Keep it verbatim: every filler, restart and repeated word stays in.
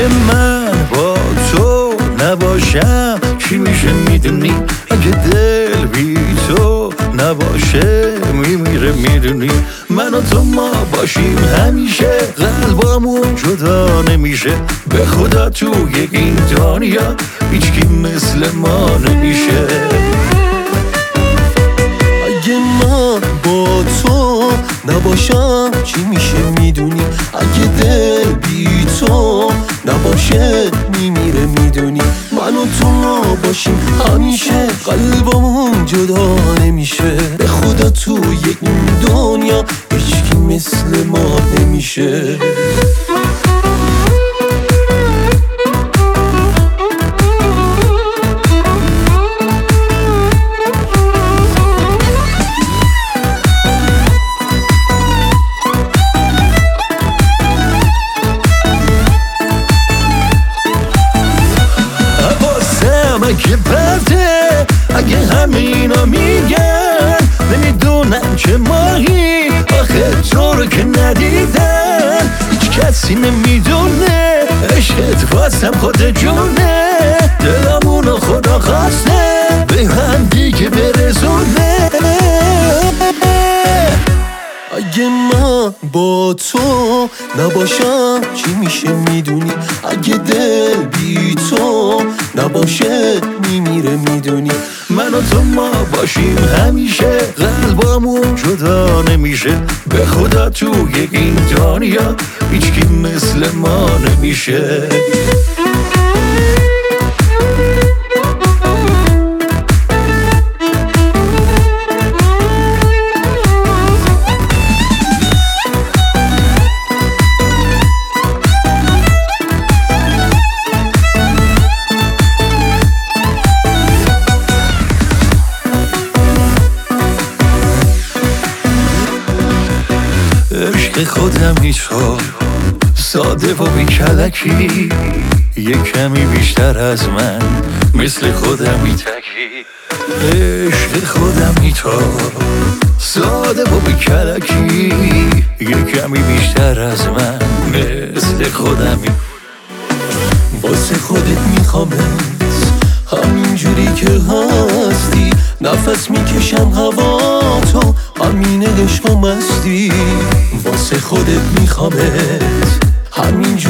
من با تو نباشم چی میشه میدونی؟ اگه دل بی تو نباشه میمیره میدونی؟ من و تو ما باشیم همیشه قلبامون جدا نمیشه. به خدا تو این دنیا هیچکی مثل ما نمیشه. اگه من با تو نباشم چی میشه میدونی؟ اگه دل بی تو نباشه میمیره میدونی؟ من و تو ما باشیم همیشه قلبمون جدا نمیشه. به خدا تو این دنیا هیچکی مثل ما نمیشه. که پرده اگه همینا میگن نمیدونم چه ماهی آخه تو رو که ندیدن هیچ کسی نمیدونه عشقت واسم خود جونه. دلمونو خدا خواسته به هم دیگه برسونه. اگه من با تو نباشم چی میشه میدونی؟ اگه دل بی تو نباشه میمیره میدونی؟ من و تو ما باشیم همیشه قلبامون جدا نمیشه. به خدا تو این دنیا هیچکی مثل ما نمیشه. عشق خودم هیچ‌ها ساده و بی کلکی یه کمی بیشتر از من مثل خودم میتکی. عشق خودم هیچ‌ها ساده و بی کلکی یه کمی بیشتر از من مثل خودم می... واسه خودت میخوامت همینجوری که هستی. نفس میکشم هوا تو همین عشق و مستی. واسه خودت میخوامت همینجوری